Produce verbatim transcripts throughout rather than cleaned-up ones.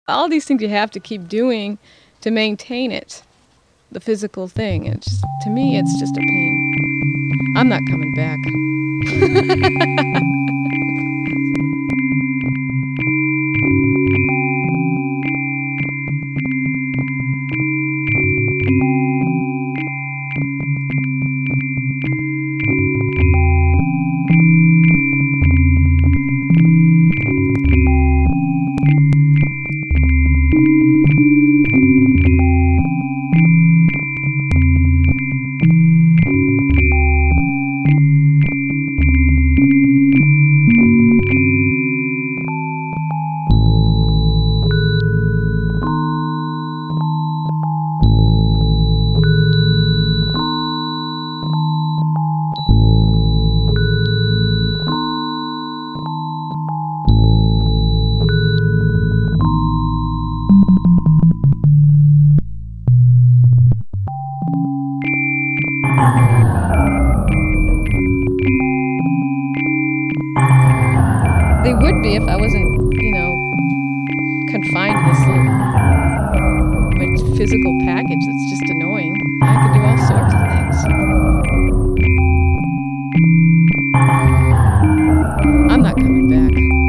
All these things you have to keep doing to maintain it, the physical thing. It's just, to me, it's just a pain. I'm not coming back. They would be if I wasn't, you know, confined to this little my physical package that's just annoying. I could do all sorts of things. I'm not coming back.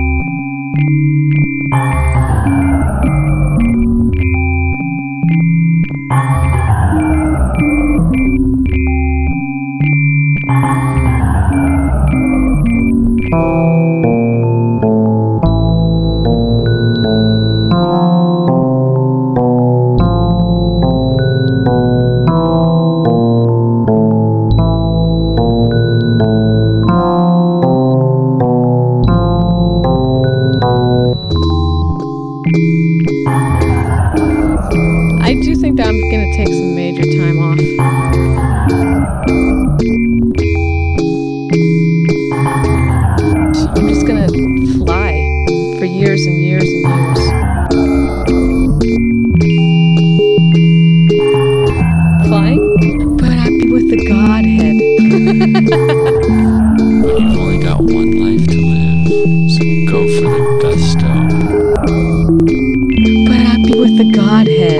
I do think that I'm going to take some major time off. I'm just going to fly for years and years and years. Flying? But I'd be with the Godhead. But you've only got one life to live, so go for the gusto. But I'd be with the Godhead.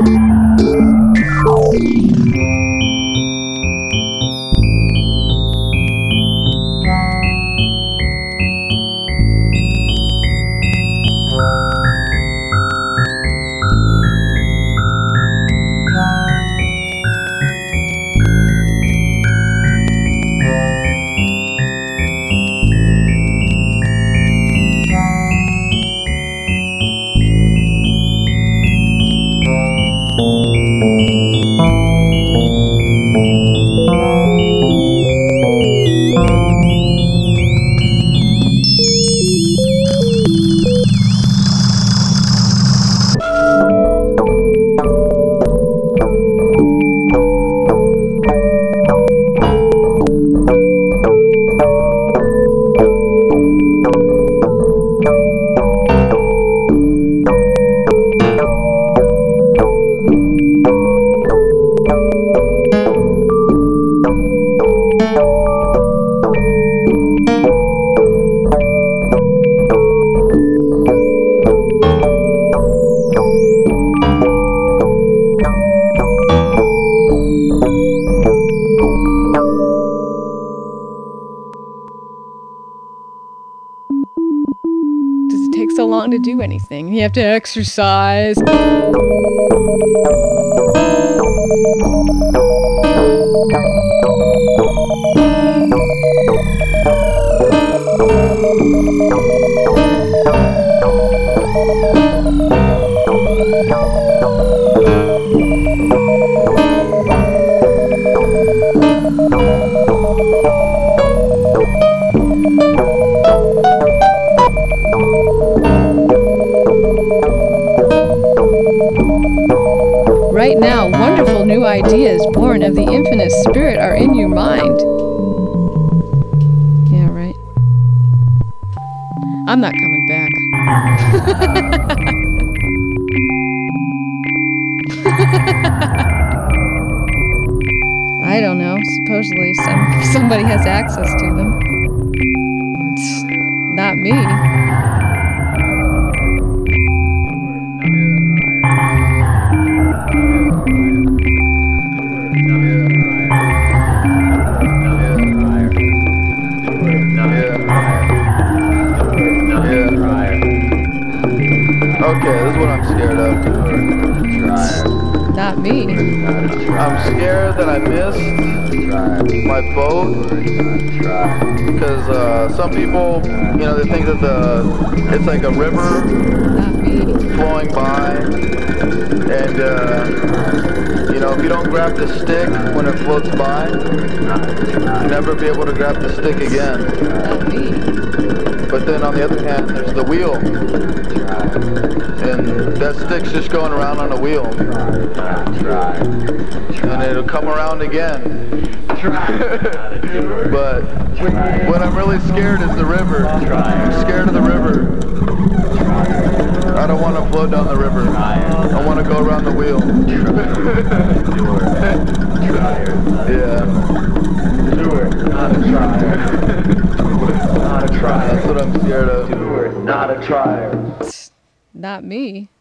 Take so long to do anything. You have to exercise. Right now, wonderful new ideas born of the infinite spirit are in your mind. Yeah, right. I'm not coming back. I don't know. Supposedly some somebody has access to them. It's not me. Okay, this is what I'm scared of. Not me. I'm scared that I missed my boat because uh, some people, you know, they think that the it's like a river Not me. flowing by, and uh, you know, if you don't grab the stick when it floats by, you'll never be able to grab the stick again. Not me. But then on the other hand, there's the wheel, and that stick's just going around on a wheel, and it'll come around again. But what I'm really scared is the river. I'm scared of the river. I don't want to float down the river. I want to go around the wheel. Yeah. Do it, not a trier. Not a trier. That's what I'm scared of. Do it, not a trier. Not me.